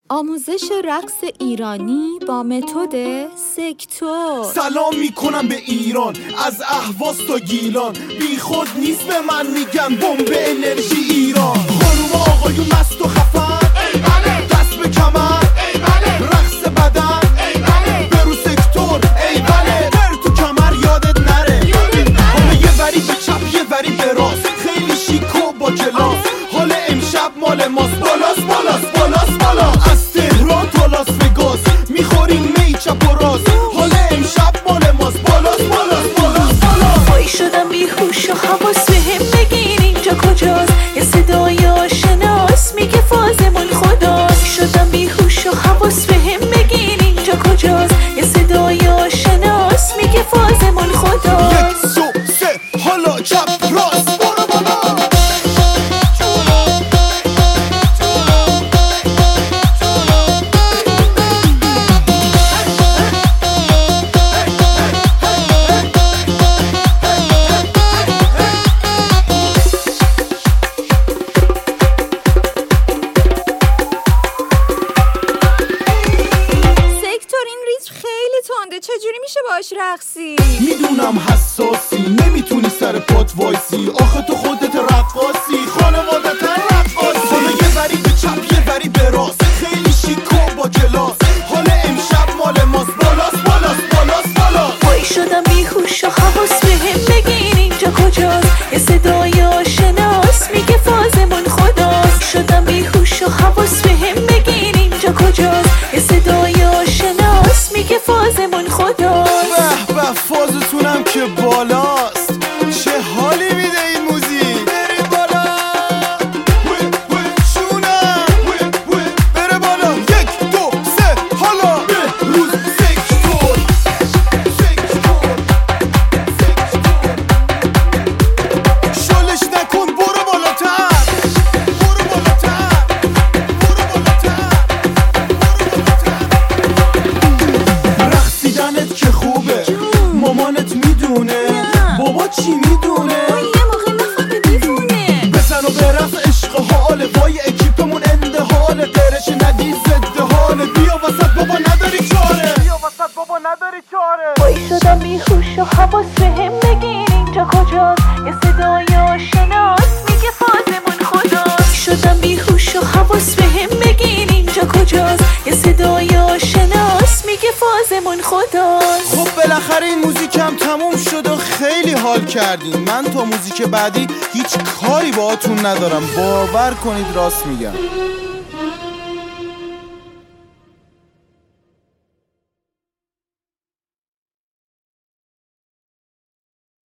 آموزش رقص ایرانی با متد سکتور. سلام میکنم به ایران، از اهواز تا گیلان. بی خود نیست به من میگن بمب انرژی ایران. خانوم آقایون مست و خفن، ای بله. دست به کمر، ای بله. رقص بدن، ای بله. برو سکتور، ای بله. پر تو کمر یادت نره. حالا یه وری به چپ یه وری به راست، خیلی شیک و با کلاس. حال امشب مال ماست، بالاست بالاست بالاست بالاست. از تهران تا لاس وگاس میخوریم می چپ و راست. حال امشب مال ماست، بالاست بالاست بالاست بالاست. وای شدم بیهوش و حواس بهم بگیر اینجا کجاست. یه صدای آشناس میگه فازمون خداست. شدم بیهوش و حواس بهم بگیر اینجا کجاست. یه صدای آشناس میگه فازمون خداست. 1 2 3 حالا چپ راست برو بالا. چجوری میشه باش رقصی؟ میدونم حساسی، نمیتونی سر پات وایسی. آخه تو خودت رقاصی، خانوادت رقاصی. حالا یه وری به چپ یه وری به راست، خیلی شیک و با کلاس. حال امشب مال ماست، بالاست بالاست بالاست بالاست. وای شدم بیهوش و حواس بهم بگیر اینجا کجاست. یه صدای آشناس میگه فازمون خداست. شدم بیهوش و حواس بهم بگیر اینجا کجاست. یه صدای آشناس میگه فازمون خداست. به به فازتونم که بالاست. چه حالی میده این موزیک. بره بالا شونم بره بالا. 1 2 3 حالا به روز سکتور. شلش نکن برو بالاتر، برو بالاتر، برو بالاتر، رقصیدنت که خوبه، مامانت میدونه، بابا چی میدونه. یه موقع نفهمه دیوونه. بزن و برقص عشق حاله، وای اکیپمون انده حاله. قرش ندی زده حاله، بیا وسط بابا نداری چاره، بیا وسط بابا نداری چاره. وای شدم بیهوش و حواس بهم بگیر اینجا کجاست. یه صدای آشناس میگه فازمون خداست. شدم بیهوش و حواس بهم بگیر اینجا کجاست. یه صدای آشناس میگه فازمون خداست. خب بالاخره این موزیکم تموم شد و خیلی حال کردین. من تا موزیک بعدی هیچ کاری باهاتون ندارم، باور کنید راست میگم.